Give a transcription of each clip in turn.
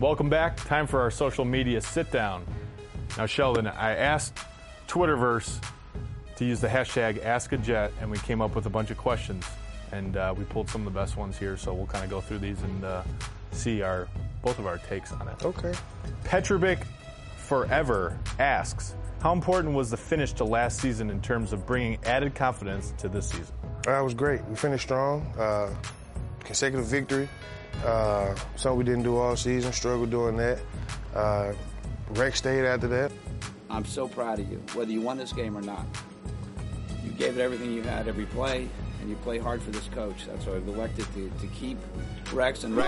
Welcome back. Time for our social media sit-down. Now, Sheldon, I asked Twitterverse to use the hashtag AskAJet, and we came up with a bunch of questions. And we pulled some of the best ones here, so we'll kind of go through these and see both of our takes on it. Okay. Petrovic Forever asks, how important was the finish to last season in terms of bringing added confidence to this season? It was great. We finished strong. Consecutive victory. Something we didn't do all season. Struggled doing that. Rex stayed after that. I'm so proud of you, whether you won this game or not. You gave it everything you had every play, and you play hard for this coach. That's why I've elected to keep Rex and Rex.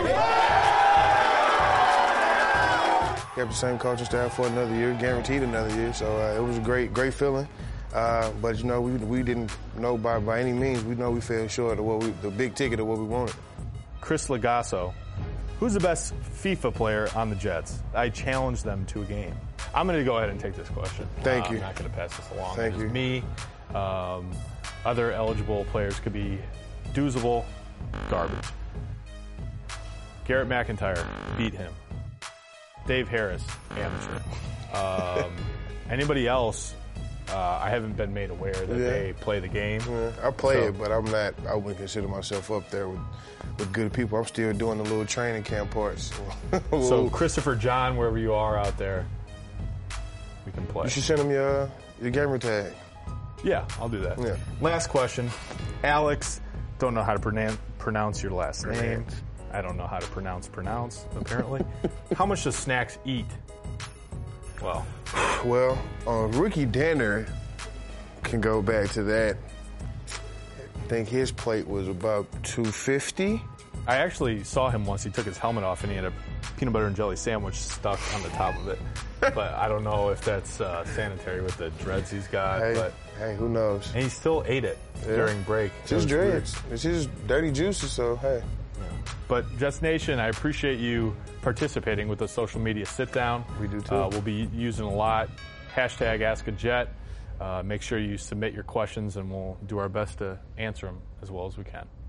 Kept the same coaching staff for another year, guaranteed another year. So it was a great feeling. But you know, we didn't know by any means. We know we fell short of the big ticket of what we wanted. Chris Lagasso, who's the best FIFA player on the Jets? I challenged them to a game. I'm going to go ahead and take this question. Thank you. I'm not going to pass this along. Thank you. Me, other eligible players could be Doozable, garbage. Garrett McIntyre, beat him. Dave Harris, amateur. Anybody else, I haven't been made aware that they play the game. Yeah, I play it, but I wouldn't consider myself up there with good people. I'm still doing the little training camp parts. So Christopher John, wherever you are out there, we can play. You should send him your gamer tag. Yeah, I'll do that. Yeah. Last question. Alex, don't know how to pronounce your last name. I don't know how to pronounce, apparently. How much does Snacks eat? Well, Ricky Danner can go back to that. I think his plate was about 250. I actually saw him once. He took his helmet off and he had a peanut butter and jelly sandwich stuck on the top of it. But I don't know if that's sanitary with the dreads he's got. Hey, who knows? And he still ate it during break. It's his dreads. It's his dirty juices, so hey. But Jets Nation, I appreciate you participating with the social media sit-down. We do too. We'll be using a lot. Hashtag AskAJet. Make sure you submit your questions, and we'll do our best to answer them as well as we can.